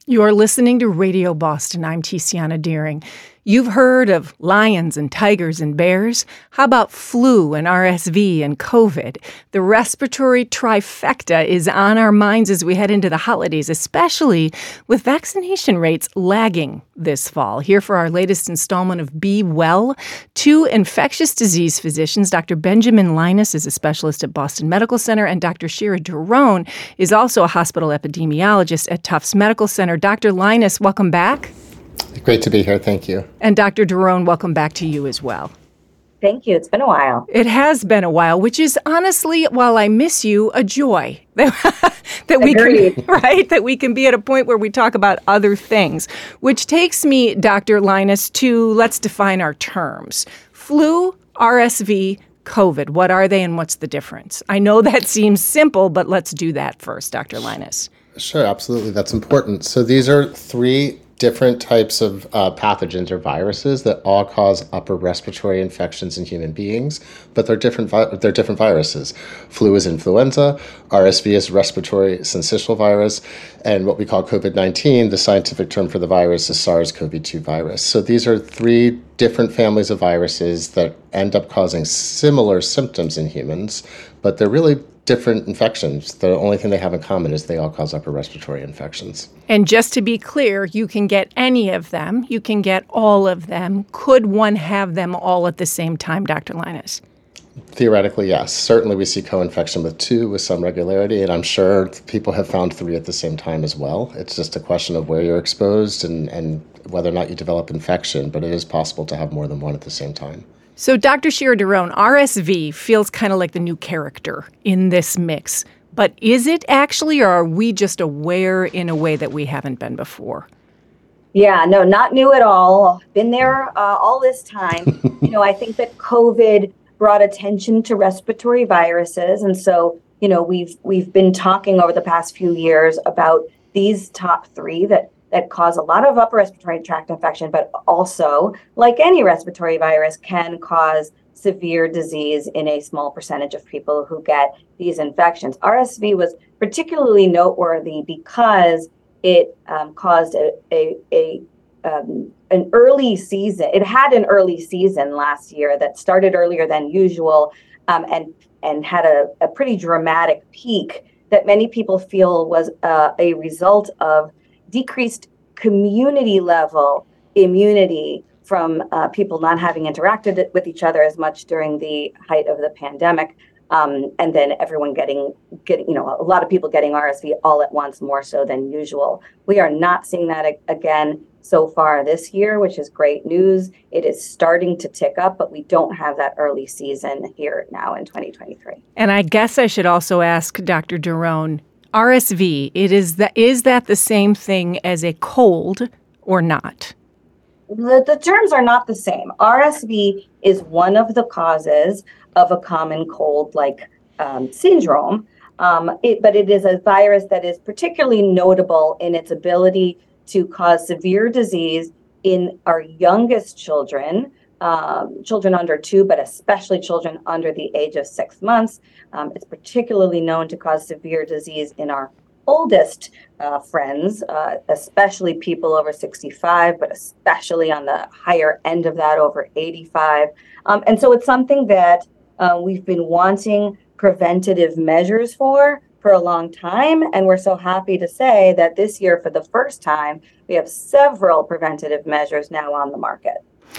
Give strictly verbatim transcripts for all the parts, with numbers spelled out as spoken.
You're listening to Radio Boston. I'm Tiziana Deering. You've heard of lions and tigers and bears. How about flu and R S V and COVID? The respiratory trifecta is on our minds as we head into the holidays, especially with vaccination rates lagging this fall. Here for our latest installment of Be Well, two infectious disease physicians. Doctor Benjamin Linus is a specialist at Boston Medical Center, and Doctor Shira Doron is also a hospital epidemiologist at Tufts Medical Center. Doctor Linus, welcome back. Great to be here. Thank you. And Doctor Doron, welcome back to you as well. Thank you. It's been a while. It has been a while, which is honestly, while I miss you, a joy that, that we can, right? That we can be at a point where we talk about other things, which takes me, Doctor Linus, to let's define our terms. Flu, R S V, COVID. What are they and what's the difference? I know that seems simple, but let's do that first, Doctor Linus. Sure, absolutely. That's important. So these are three different types of uh, pathogens or viruses that all cause upper respiratory infections in human beings, but they're different vi- they're different viruses. Flu is influenza, R S V is respiratory syncytial virus, and what we call COVID nineteen, the scientific term for the virus is SARS-C o V two virus. So these are three different families of viruses that end up causing similar symptoms in humans, but they're really different infections. The only thing they have in common is they all cause upper respiratory infections. And just to be clear, you can get any of them. You can get all of them. Could one have them all at the same time, Doctor Linus? Theoretically, yes. Certainly we see co-infection with two with some regularity, and I'm sure people have found three at the same time as well. It's just a question of where you're exposed and, and whether or not you develop infection, but it is possible to have more than one at the same time. So, Doctor Shira Doron, R S V feels kind of like the new character in this mix. But is it actually, or are we just aware in a way that we haven't been before? Yeah, no, not new at all. Been there uh, all this time. you know, I think that COVID brought attention to respiratory viruses. And so, you know, we've we've been talking over the past few years about these top three that that cause a lot of upper respiratory tract infection, but also, like any respiratory virus, can cause severe disease in a small percentage of people who get these infections. R S V was particularly noteworthy because it um, caused a, a, a um, an early season. It had an early season last year that started earlier than usual um, and, and had a, a pretty dramatic peak that many people feel was uh, a result of decreased community level immunity from uh, people not having interacted with each other as much during the height of the pandemic. Um, and then everyone getting, getting, you know, a lot of people getting R S V all at once, more so than usual. We are not seeing that a- again so far this year, which is great news. It is starting to tick up, but we don't have that early season here now in twenty twenty-three. And I guess I should also ask Doctor Doron, R S V, it is that is that the same thing as a cold or not? The, the terms are not the same. R S V is one of the causes of a common cold-like um, syndrome, um, it, but it is a virus that is particularly notable in its ability to cause severe disease in our youngest children, um, children under two, but especially children under the age of six months. Um, it's particularly known to cause severe disease in our oldest uh, friends, uh, especially people over sixty-five, but especially on the higher end of that, over eighty-five. Um, and so it's something that uh, we've been wanting preventative measures for for a long time. And we're so happy to say that this year, for the first time, we have several preventative measures now on the market.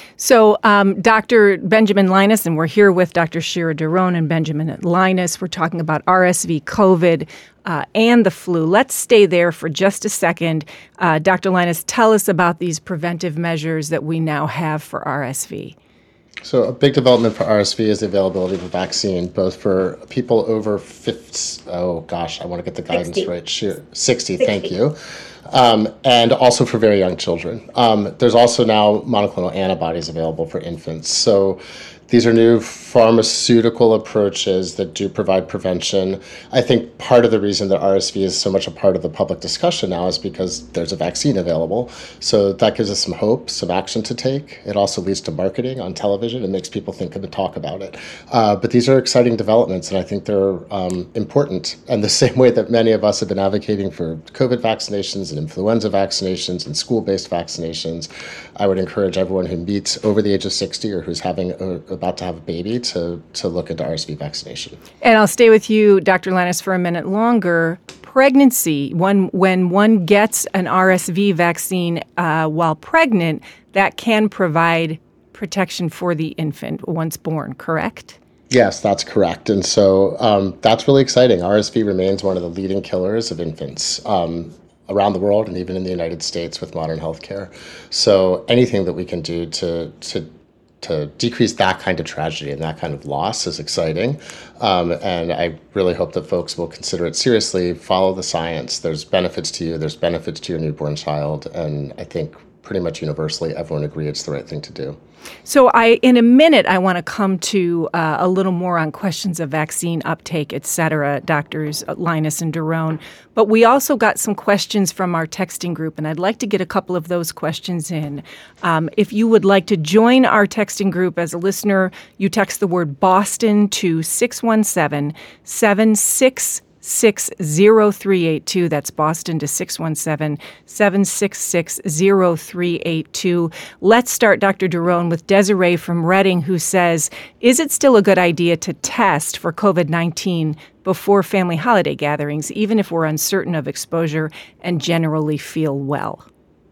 So um, Doctor Benjamin Linus, and we're here with Doctor Shira Doron and Benjamin Linus. We're talking about R S V, COVID, uh, and the flu. Let's stay there for just a second. Uh, Doctor Linus, tell us about these preventive measures that we now have for R S V. So a big development for R S V is the availability of a vaccine, both for people over fifty, oh gosh, I want to get the guidance sixty. right, sixty, sixty, thank you, um, and also for very young children. Um, there's also now monoclonal antibodies available for infants. So These are new pharmaceutical approaches that do provide prevention. I think part of the reason that R S V is so much a part of the public discussion now is because there's a vaccine available. So that gives us some hope, some action to take. It also leads to marketing on television and makes people think and talk about it. Uh, but these are exciting developments, and I think they're um, important. And the same way that many of us have been advocating for COVID vaccinations and influenza vaccinations and school-based vaccinations, I would encourage everyone who meets over the age of sixty or who's having a, about to have a baby to, to look into R S V vaccination. And I'll stay with you, Doctor Lannis, for a minute longer. Pregnancy, when, when one gets an R S V vaccine uh, while pregnant, that can provide protection for the infant once born, correct? Yes, that's correct. And so um, that's really exciting. R S V remains one of the leading killers of infants um, around the world and even in the United States with modern healthcare. So anything that we can do to to to decrease that kind of tragedy and that kind of loss is exciting. Um, and I really hope that folks will consider it seriously, follow the science. There's benefits to you, there's benefits to your newborn child, and I think pretty much universally everyone agrees it's the right thing to do. So I, in a minute, I want to come to uh, a little more on questions of vaccine uptake, et cetera, Doctors Linus and Derone. But we also got some questions from our texting group, and I'd like to get a couple of those questions in. Um, if you would like to join our texting group as a listener, you text the word Boston to six one seven, seven six six zero three eight two. That's Boston to six one seven, seven six six zero three eight two. Let's start, Doctor Derone, with Desiree from Reading, who says, is it still a good idea to test for COVID nineteen before family holiday gatherings, even if we're uncertain of exposure and generally feel well?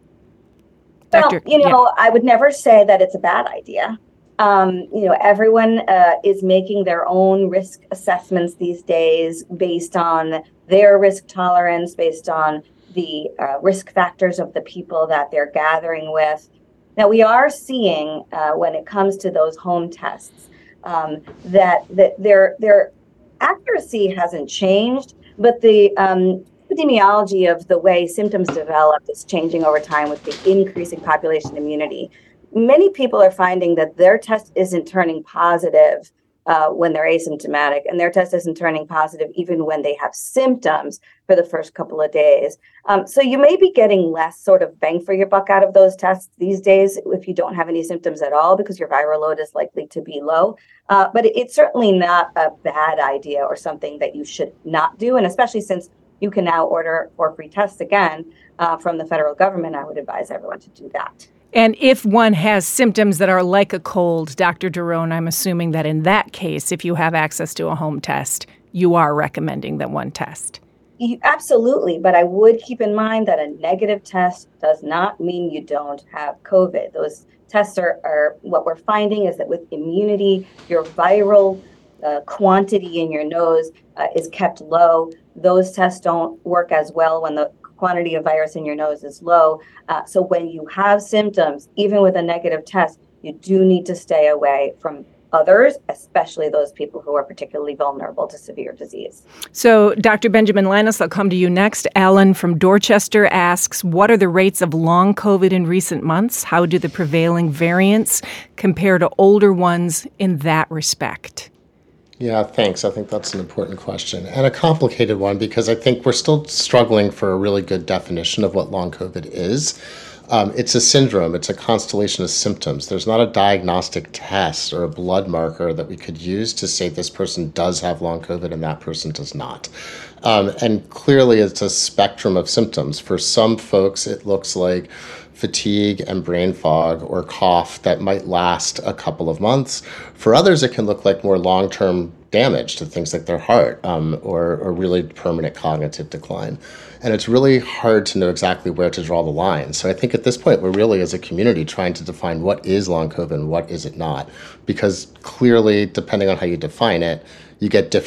Well, Doctor you know, yeah. I would never say that it's a bad idea. Um, you know, everyone uh, is making their own risk assessments these days based on their risk tolerance, based on the uh, risk factors of the people that they're gathering with. Now, we are seeing uh, when it comes to those home tests um, that that their their accuracy hasn't changed, but the um, epidemiology of the way symptoms develop is changing over time with the increasing population immunity. Many people are finding that their test isn't turning positive uh, when they're asymptomatic, and their test isn't turning positive even when they have symptoms for the first couple of days. Um, so you may be getting less sort of bang for your buck out of those tests these days if you don't have any symptoms at all, because your viral load is likely to be low. Uh, but it, it's certainly not a bad idea or something that you should not do, and especially since you can now order for free tests again uh, from the federal government, I would advise everyone to do that. And if one has symptoms that are like a cold, Doctor Derone, I'm assuming that in that case, if you have access to a home test, you are recommending that one test. You, absolutely. But I would keep in mind that a negative test does not mean you don't have COVID. Those tests are, are what we're finding is that with immunity, your viral uh, quantity in your nose uh, is kept low. Those tests don't work as well when the quantity of virus in your nose is low. Uh, so when you have symptoms, even with a negative test, you do need to stay away from others, especially those people who are particularly vulnerable to severe disease. So, Doctor Benjamin Lannis, I'll come to you next. Alan from Dorchester asks, what are the rates of long COVID in recent months? How do the prevailing variants compare to older ones in that respect? Yeah, thanks. I think that's an important question and a complicated one because I think we're still struggling for a really good definition of what long COVID is. Um, it's a syndrome. It's a constellation of symptoms. There's not a diagnostic test or a blood marker that we could use to say this person does have long COVID and that person does not. Um, and clearly it's a spectrum of symptoms. For some folks, it looks like fatigue and brain fog or cough that might last a couple of months. For others, it can look like more long-term damage to things like their heart um, or, or really permanent cognitive decline. And it's really hard to know exactly where to draw the line. So I think at this point, we're really, as a community, trying to define what is long COVID and what is it not. Because clearly, depending on how you define it, you get different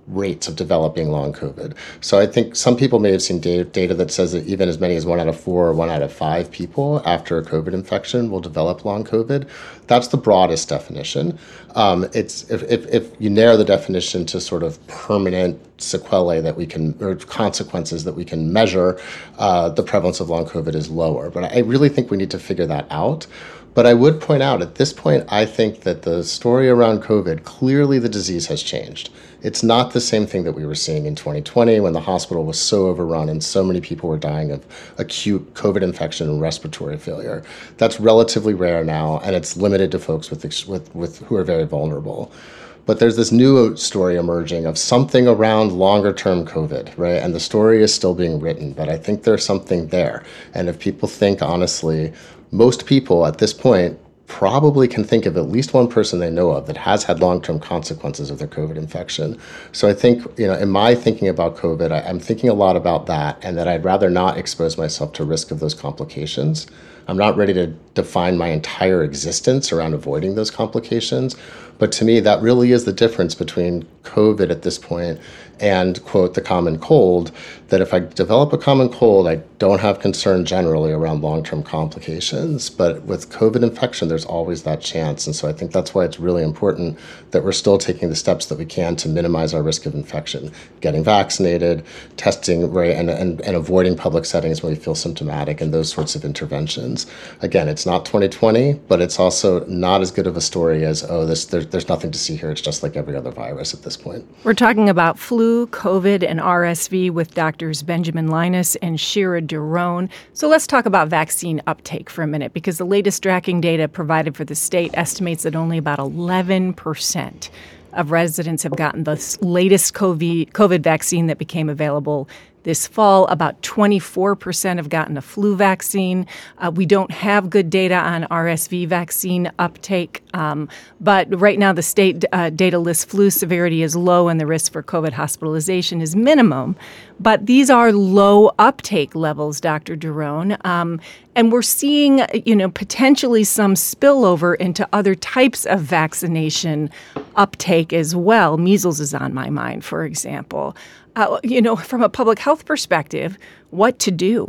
rates of developing long COVID. So I think some people may have seen data that says that even as many as one out of four or one out of five people after a COVID infection will develop long COVID. That's the broadest definition. Um, it's if, if, if you narrow the definition to sort of permanent sequelae that we can, or consequences that we can measure, uh, the prevalence of long COVID is lower. But I really think we need to figure that out. But I would point out at this point, I think that the story around COVID, clearly the disease has changed. It's not the same thing that we were seeing in twenty twenty when the hospital was so overrun and so many people were dying of acute COVID infection and respiratory failure. That's relatively rare now, and it's limited to folks with, with, with who are very vulnerable. But there's this new story emerging of something around longer-term COVID, right? And the story is still being written, but I think there's something there. And if people think, honestly, most people at this point probably can think of at least one person they know of that has had long-term consequences of their COVID infection. So I think, you know, in my thinking about COVID, I, I'm thinking a lot about that, and that I'd rather not expose myself to risk of those complications. I'm not ready to define my entire existence around avoiding those complications. But to me, that really is the difference between COVID at this point and, quote, the common cold, that if I develop a common cold, I don't have concern generally around long-term complications. But with COVID infection, there's always that chance. And so I think that's why it's really important that we're still taking the steps that we can to minimize our risk of infection, getting vaccinated, testing, right, and, and, and avoiding public settings when we feel symptomatic, and those sorts of interventions. Again, it's not twenty twenty, but it's also not as good of a story as, oh, this there's, there's nothing to see here. It's just like every other virus at this point. We're talking about flu, COVID, and R S V with Doctors Benjamin Linus and Shira Doron. So let's talk about vaccine uptake for a minute, because the latest tracking data provided for the state estimates that only about eleven percent of residents have gotten the latest COVID, COVID vaccine that became available this fall. About twenty-four percent have gotten a flu vaccine. Uh, we don't have good data on R S V vaccine uptake, um, but right now the state uh, data lists flu severity is low and the risk for COVID hospitalization is minimum. But these are low uptake levels, Doctor Doron, um, and we're seeing, you know, potentially some spillover into other types of vaccination uptake as well. Measles is on my mind, for example. Uh, you know, from a public health perspective, what to do?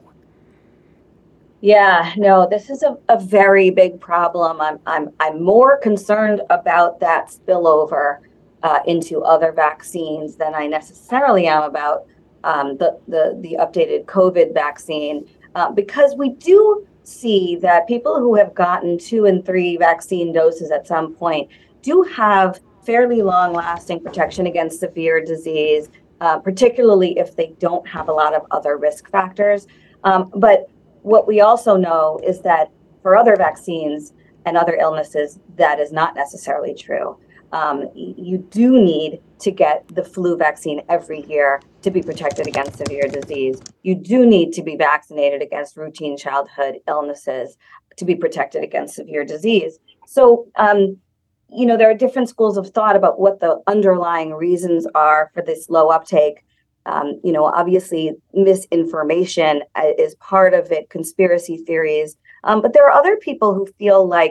Yeah, no, this is a, a very big problem. I'm I'm I'm more concerned about that spillover uh, into other vaccines than I necessarily am about um, the, the the updated COVID vaccine, uh, because we do see that people who have gotten two and three vaccine doses at some point do have fairly long-lasting protection against severe disease. Uh, particularly if they don't have a lot of other risk factors. Um, but what we also know is that for other vaccines and other illnesses, that is not necessarily true. Um, you do need to get the flu vaccine every year to be protected against severe disease. You do need to be vaccinated against routine childhood illnesses to be protected against severe disease. So, um, you know, there are different schools of thought about what the underlying reasons are for this low uptake. Um, you know, obviously misinformation is part of it, conspiracy theories. Um, but there are other people who feel like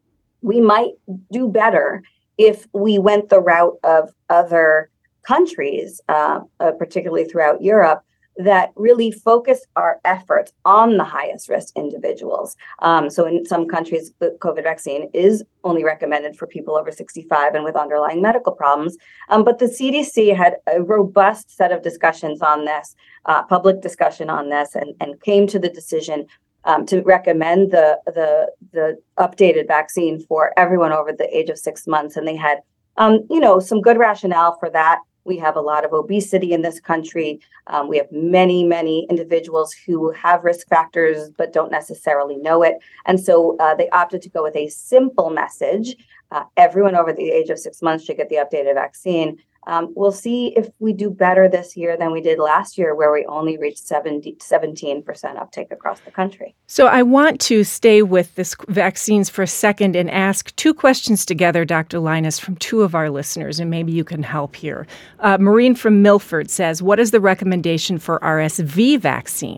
we might do better if we went the route of other countries, uh, uh, particularly throughout Europe, that really focus our efforts on the highest risk individuals. Um, so in some countries, the COVID vaccine is only recommended for people over sixty-five and with underlying medical problems. Um, but the C D C had a robust set of discussions on this, uh, public discussion on this, and, and came to the decision um, to recommend the, the, the updated vaccine for everyone over the age of six months. And they had, um, you know, some good rationale for that. We have a lot of obesity in this country. Um, we have many, many individuals who have risk factors but don't necessarily know it. And so uh, they opted to go with a simple message. Uh, everyone over the age of six months should get the updated vaccine. Um, we'll see if we do better this year than we did last year, where we only reached seventy, seventeen percent uptake across the country. So I want to stay with this vaccines for a second and ask two questions together, Doctor Linus, from two of our listeners, and maybe you can help here. Uh, Maureen from Milford says, what is the recommendation for R S V vaccine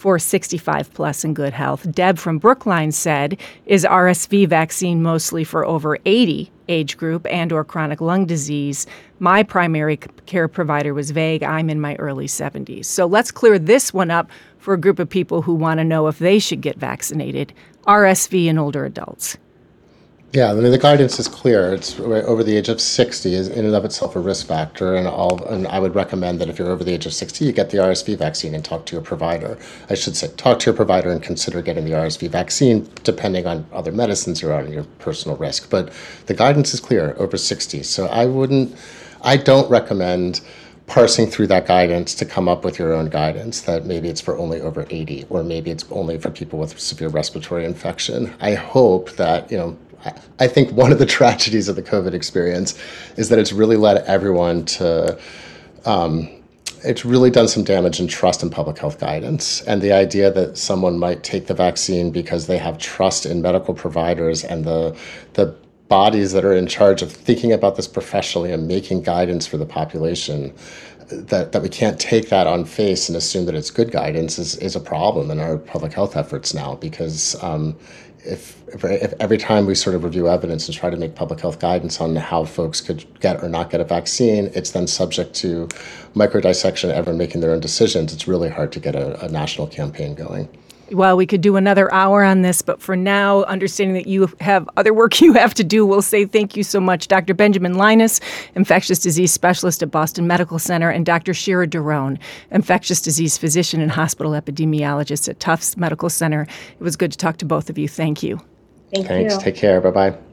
for sixty-five plus in good health. Deb from Brookline said, is R S V vaccine mostly for over eighty age group and or chronic lung disease? My primary care provider was vague. I'm in my early seventies. So let's clear this one up for a group of people who want to know if they should get vaccinated. R S V in older adults. Yeah, I mean, the guidance is clear. It's over the age of sixty is in and of itself a risk factor, and all. And I would recommend that if you're over the age of sixty, you get the R S V vaccine and talk to your provider. I should say, talk to your provider and consider getting the R S V vaccine, depending on other medicines you're on and your personal risk. But the guidance is clear, over sixty. So I wouldn't, I don't recommend parsing through that guidance to come up with your own guidance that maybe it's for only over eighty, or maybe it's only for people with severe respiratory infection. I hope that, you know, I think one of the tragedies of the COVID experience is that it's really led everyone to, um, it's really done some damage in trust in public health guidance. And the idea that someone might take the vaccine because they have trust in medical providers and the the bodies that are in charge of thinking about this professionally and making guidance for the population, that, that we can't take that on face and assume that it's good guidance is, is a problem in our public health efforts now, because um, If, if if every time we sort of review evidence and try to make public health guidance on how folks could get or not get a vaccine, it's then subject to microdissection and everyone making their own decisions. It's really hard to get a, a national campaign going. Well, we could do another hour on this, but for now, understanding that you have other work you have to do, we'll say thank you so much. Doctor Benjamin Linus, infectious disease specialist at Boston Medical Center, and Doctor Shira Doron, infectious disease physician and hospital epidemiologist at Tufts Medical Center. It was good to talk to both of you. Thank you. Thank Thanks. you. Take care. Bye-bye.